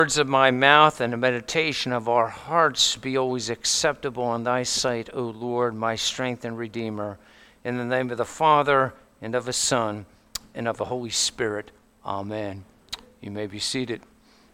Words of my mouth and the meditation of our hearts be always acceptable in thy sight, O Lord, my strength and redeemer. In the name of the Father, and of the Son, and of the Holy Spirit. Amen. You may be seated.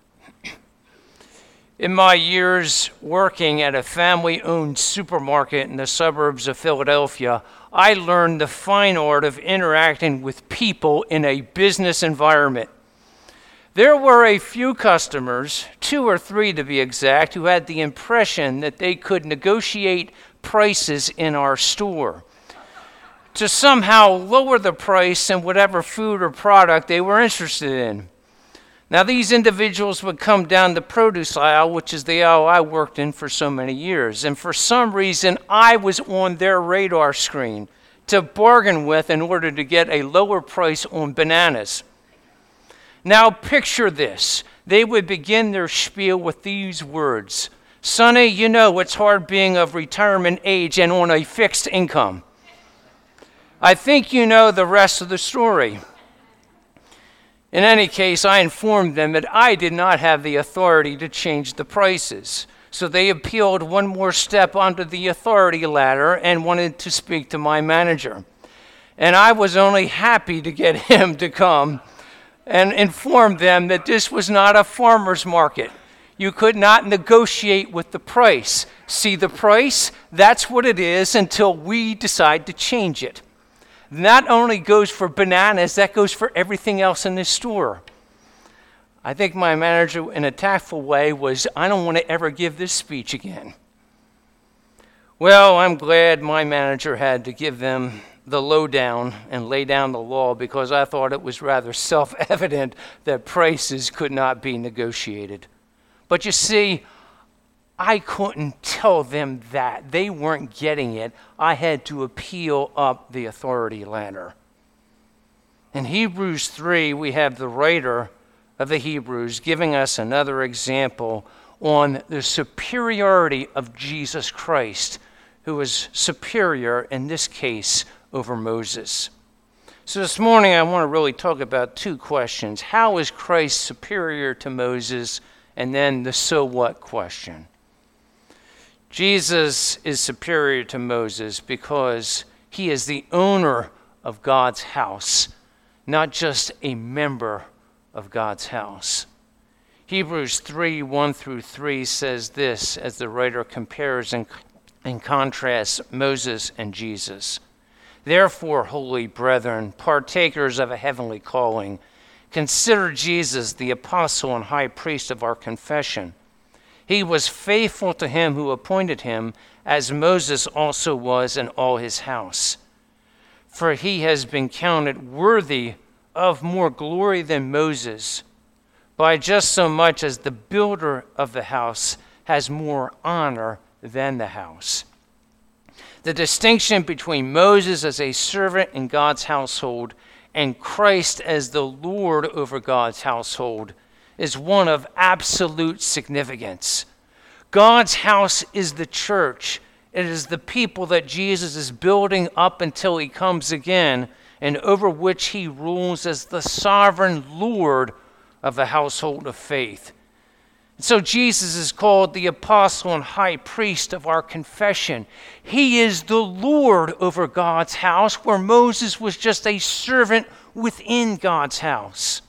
In my years working at a family-owned supermarket in the suburbs of Philadelphia, I learned the fine art of interacting with people in a business environment. There were a few customers, 2 or 3 to be exact, who had the impression that they could negotiate prices in our store to somehow lower the price in whatever food or product they were interested in. Now, these individuals would come down the produce aisle, which is the aisle I worked in for so many years, and for some reason, I was on their radar screen to bargain with in order to get a lower price on bananas. Now picture this. They would begin their spiel with these words. Sonny, you know it's hard being of retirement age and on a fixed income. I think you know the rest of the story. In any case, I informed them that I did not have the authority to change the prices. So they appealed one more step onto the authority ladder and wanted to speak to my manager. And I was only happy to get him to come and informed them that this was not a farmer's market. You could not negotiate with the price. See the price? That's what it is until we decide to change it. Not only goes for bananas, that goes for everything else in this store. I think my manager, in a tactful way, was, I don't want to ever give this speech again. Well, I'm glad my manager had to give them the lowdown and lay down the law, because I thought it was rather self-evident that prices could not be negotiated. But you see, I couldn't tell them that. They weren't getting it. I had to appeal up the authority ladder. In Hebrews 3, we have the writer of the Hebrews giving us another example on the superiority of Jesus Christ, who is superior in this case over Moses. So this morning I want to really talk about 2 questions. How is Christ superior to Moses? And then the so what question. Jesus is superior to Moses because he is the owner of God's house, not just a member of God's house. Hebrews 3, 1 through 3 says this as the writer compares and contrasts Moses and Jesus. Therefore, holy brethren, partakers of a heavenly calling, consider Jesus the apostle and high priest of our confession. He was faithful to him who appointed him, as Moses also was in all his house. For he has been counted worthy of more glory than Moses, by just so much as the builder of the house has more honor than the house. The distinction between Moses as a servant in God's household and Christ as the Lord over God's household is one of absolute significance. God's house is the church. It is the people that Jesus is building up until he comes again, and over which he rules as the sovereign Lord of the household of faith. So Jesus is called the apostle and high priest of our confession. He is the Lord over God's house, where Moses was just a servant within God's house.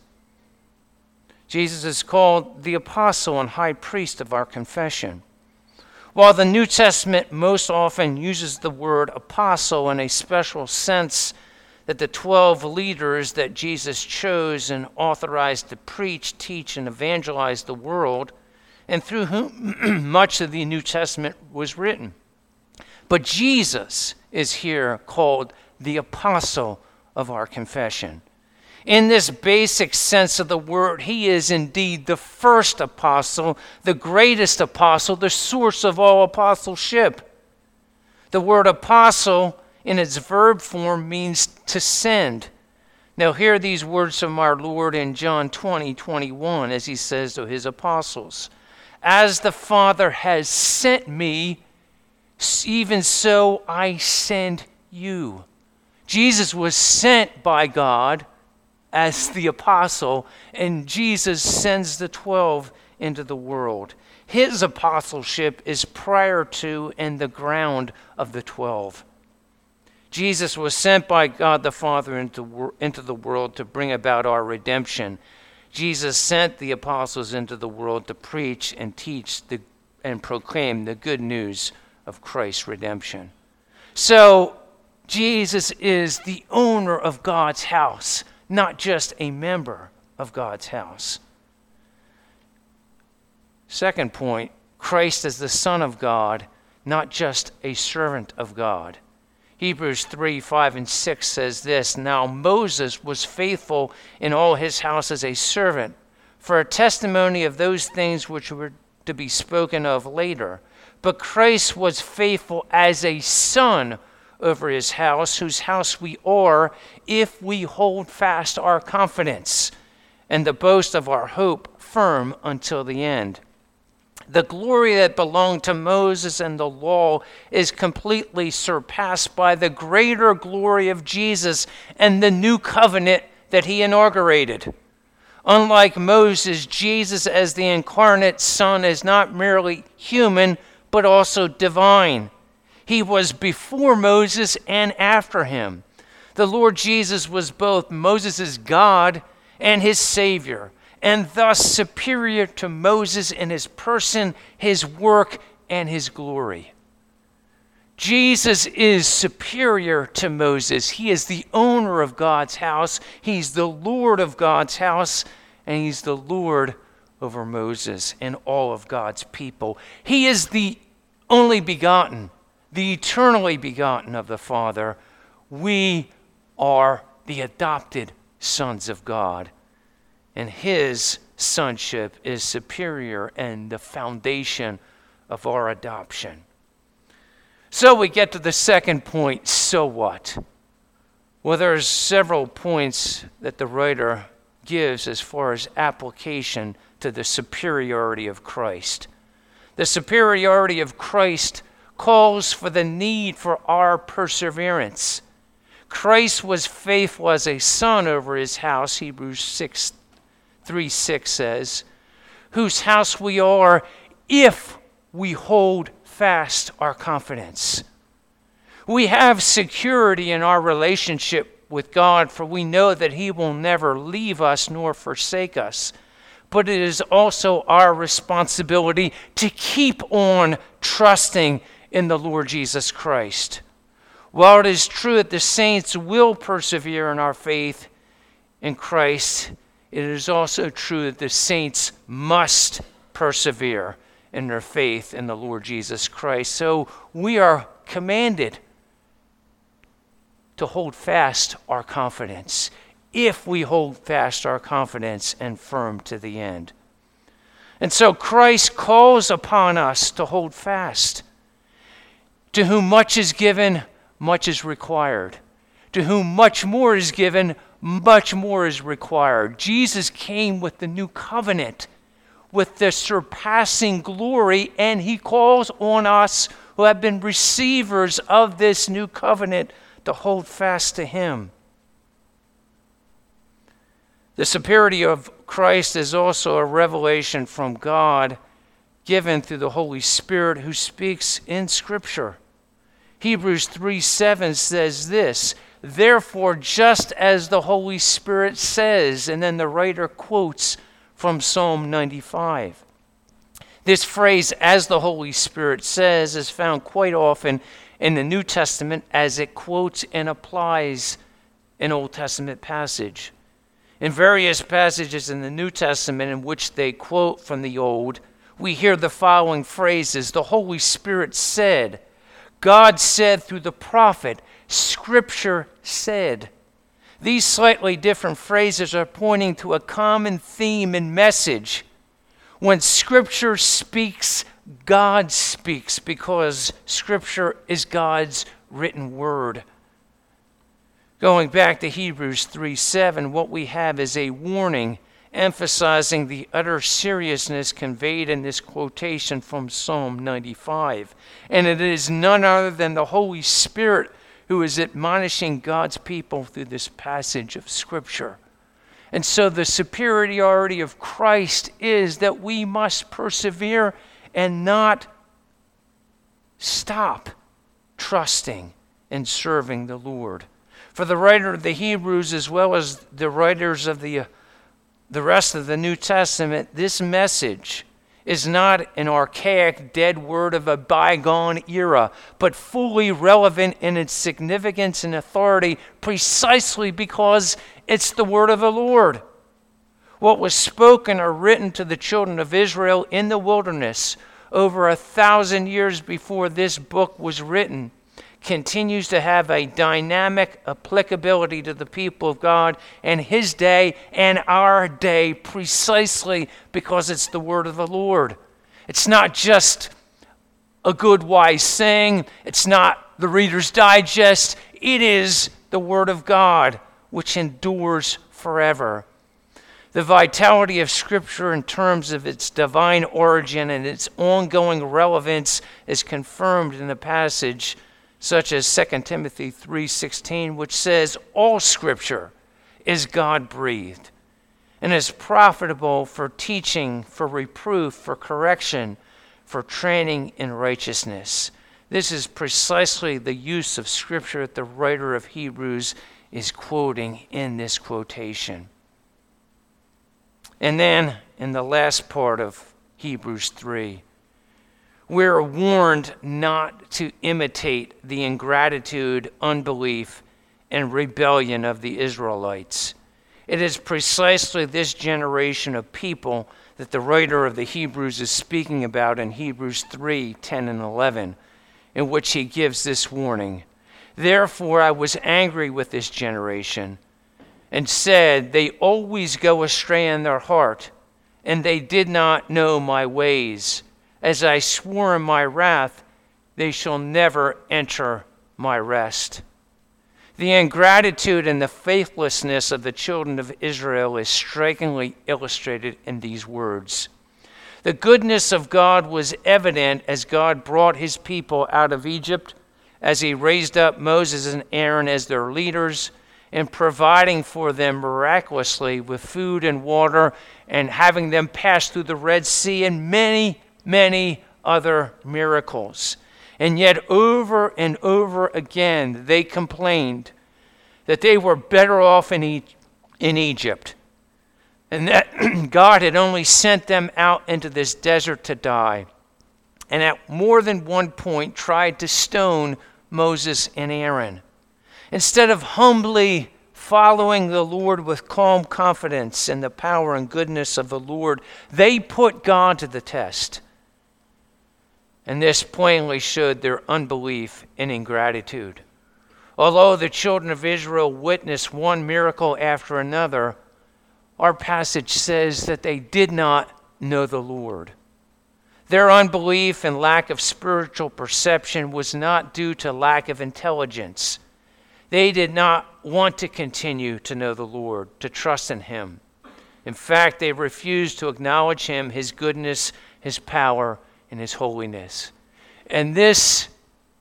Jesus is called the apostle and high priest of our confession. While the New Testament most often uses the word apostle in a special sense, that the 12 leaders that Jesus chose and authorized to preach, teach, and evangelize the world, and through whom much of the New Testament was written. But Jesus is here called the apostle of our confession. In this basic sense of the word, he is indeed the first apostle, the greatest apostle, the source of all apostleship. The word apostle in its verb form means to send. Now hear these words from our Lord in John 20:21 as he says to his apostles. As the Father has sent me, even so I send you. Jesus was sent by God as the apostle, and Jesus sends the 12 into the world. His apostleship is prior to and the ground of the 12. Jesus was sent by God the Father into the world to bring about our redemption. Jesus sent the apostles into the world to preach and teach and proclaim the good news of Christ's redemption. So, Jesus is the owner of God's house, not just a member of God's house. Second point, Christ is the Son of God, not just a servant of God. Hebrews 3, 5, and 6 says this, "Now Moses was faithful in all his house as a servant, for a testimony of those things which were to be spoken of later. But Christ was faithful as a son over his house, whose house we are, if we hold fast our confidence and the boast of our hope firm until the end." The glory that belonged to Moses and the law is completely surpassed by the greater glory of Jesus and the new covenant that he inaugurated. Unlike Moses, Jesus as the incarnate Son is not merely human, but also divine. He was before Moses and after him. The Lord Jesus was both Moses' God and his Savior, and thus superior to Moses in his person, his work, and his glory. Jesus is superior to Moses. He is the owner of God's house. He's the Lord of God's house, and he's the Lord over Moses and all of God's people. He is the only begotten, the eternally begotten of the Father. We are the adopted sons of God. And his sonship is superior and the foundation of our adoption. So we get to the second point, so what? Well, there's several points that the writer gives as far as application to the superiority of Christ. The superiority of Christ calls for the need for our perseverance. Christ was faithful as a son over his house, Hebrews 3:6 says, whose house we are if we hold fast our confidence. We have security in our relationship with God, for we know that he will never leave us nor forsake us. But it is also our responsibility to keep on trusting in the Lord Jesus Christ. While it is true that the saints will persevere in our faith in Christ, it is also true that the saints must persevere in their faith in the Lord Jesus Christ. So we are commanded to hold fast our confidence, if we hold fast our confidence and firm to the end. And so Christ calls upon us to hold fast. To whom much is given, much is required. To whom much more is given, much more is required. Jesus came with the new covenant, with the surpassing glory, and he calls on us who have been receivers of this new covenant to hold fast to him. The superiority of Christ is also a revelation from God given through the Holy Spirit who speaks in Scripture. Hebrews 3:7 says this, "Therefore, just as the Holy Spirit says," and then the writer quotes from Psalm 95. This phrase, "as the Holy Spirit says," is found quite often in the New Testament as it quotes and applies an Old Testament passage. In various passages in the New Testament in which they quote from the Old, we hear the following phrases: the Holy Spirit said, God said through the prophet, Scripture said. These slightly different phrases are pointing to a common theme and message. When Scripture speaks, God speaks, because Scripture is God's written word. Going back to Hebrews 3:7, what we have is a warning emphasizing the utter seriousness conveyed in this quotation from Psalm 95. And it is none other than the Holy Spirit who is admonishing God's people through this passage of Scripture. And so the superiority of Christ is that we must persevere and not stop trusting and serving the Lord. For the writer of the Hebrews, as well as the writers of the rest of the New Testament, this message is not an archaic, dead word of a bygone era, but fully relevant in its significance and authority precisely because it's the word of the Lord. What was spoken or written to the children of Israel in the wilderness over 1,000 years before this book was written continues to have a dynamic applicability to the people of God and his day and our day precisely because it's the word of the Lord. It's not just a good, wise saying. It's not the Reader's Digest. It is the word of God, which endures forever. The vitality of Scripture in terms of its divine origin and its ongoing relevance is confirmed in a passage such as 2 Timothy 3:16, which says, all Scripture is God-breathed and is profitable for teaching, for reproof, for correction, for training in righteousness. This is precisely the use of Scripture that the writer of Hebrews is quoting in this quotation. And then, in the last part of Hebrews 3, we're warned not to imitate the ingratitude, unbelief, and rebellion of the Israelites. It is precisely this generation of people that the writer of the Hebrews is speaking about in Hebrews 3:10 and 11, in which he gives this warning. Therefore I was angry with this generation and said, they always go astray in their heart, and they did not know my ways. As I swore in my wrath, they shall never enter my rest. The ingratitude and the faithlessness of the children of Israel is strikingly illustrated in these words. The goodness of God was evident as God brought his people out of Egypt, as he raised up Moses and Aaron as their leaders, and providing for them miraculously with food and water, and having them pass through the Red Sea, and many other miracles. And yet over and over again they complained that they were better off in Egypt, and that God had only sent them out into this desert to die, and at more than one point tried to stone Moses and Aaron. Instead of humbly following the Lord with calm confidence in the power and goodness of the Lord, they put God to the test. And this plainly showed their unbelief and ingratitude. Although the children of Israel witnessed one miracle after another, our passage says that they did not know the Lord. Their unbelief and lack of spiritual perception was not due to lack of intelligence. They did not want to continue to know the Lord, to trust in him. In fact, they refused to acknowledge him, his goodness, his power, and his holiness. And this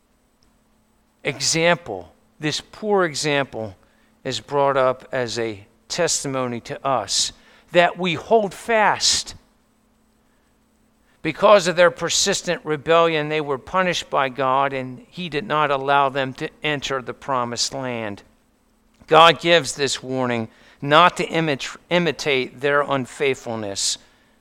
example, this poor example, is brought up as a testimony to us that we hold fast. Because of their persistent rebellion, they were punished by God, and he did not allow them to enter the promised land. God gives this warning not to imitate their unfaithfulness.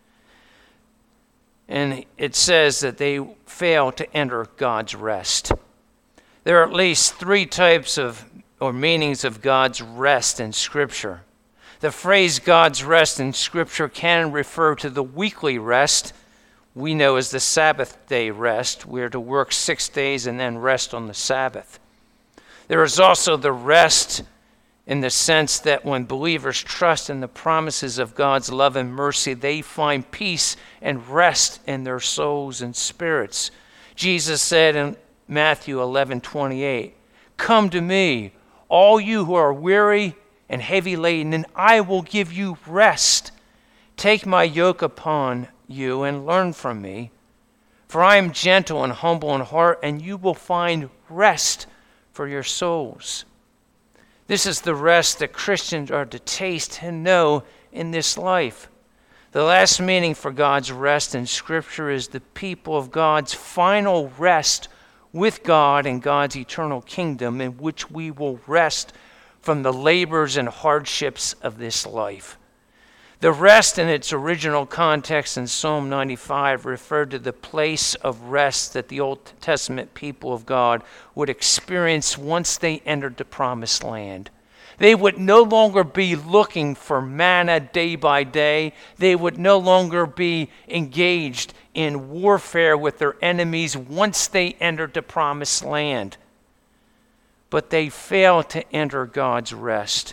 And it says that they fail to enter God's rest. There are at least three types of or meanings of God's rest in Scripture. The phrase God's rest in Scripture can refer to the weekly rest we know as the Sabbath day rest. We are to work 6 days and then rest on the Sabbath. There is also the rest in the sense that when believers trust in the promises of God's love and mercy, they find peace and rest in their souls and spirits. Jesus said in Matthew 11:28, "Come to me, all you who are weary and heavy laden, and I will give you rest. Take my yoke upon you and learn from me, for I am gentle and humble in heart, and you will find rest for your souls." This is the rest that Christians are to taste and know in this life. The last meaning for God's rest in Scripture is the people of God's final rest with God in God's eternal kingdom, in which we will rest from the labors and hardships of this life. The rest in its original context in Psalm 95 referred to the place of rest that the Old Testament people of God would experience once they entered the promised land. They would no longer be looking for manna day by day. They would no longer be engaged in warfare with their enemies once they entered the promised land. But they failed to enter God's rest,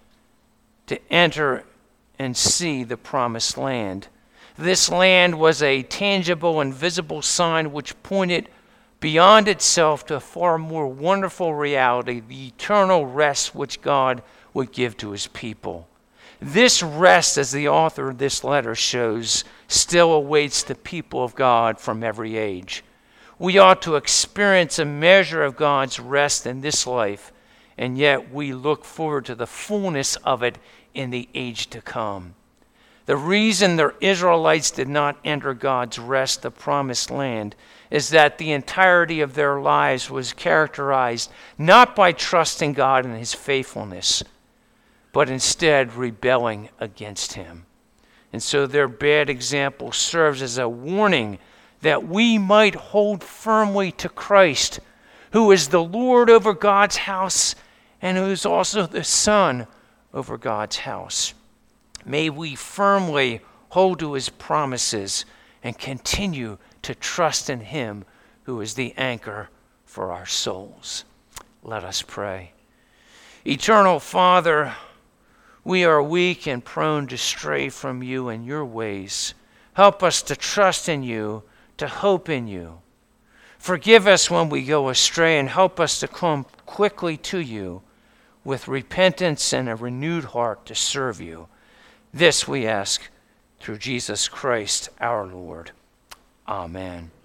to enter and see the promised land. This land was a tangible and visible sign which pointed beyond itself to a far more wonderful reality, the eternal rest which God would give to his people. This rest, as the author of this letter shows, still awaits the people of God from every age. We ought to experience a measure of God's rest in this life, and yet we look forward to the fullness of it in the age to come. The reason the Israelites did not enter God's rest, the promised land, is that the entirety of their lives was characterized not by trusting God in his faithfulness, but instead rebelling against him. And so their bad example serves as a warning that we might hold firmly to Christ, who is the Lord over God's house and who is also the Son over God's house. May we firmly hold to his promises and continue to trust in him who is the anchor for our souls. Let us pray. Eternal Father, we are weak and prone to stray from you and your ways. Help us to trust in you, to hope in you. Forgive us when we go astray and help us to come quickly to you with repentance and a renewed heart to serve you. This we ask through Jesus Christ our Lord. Amen.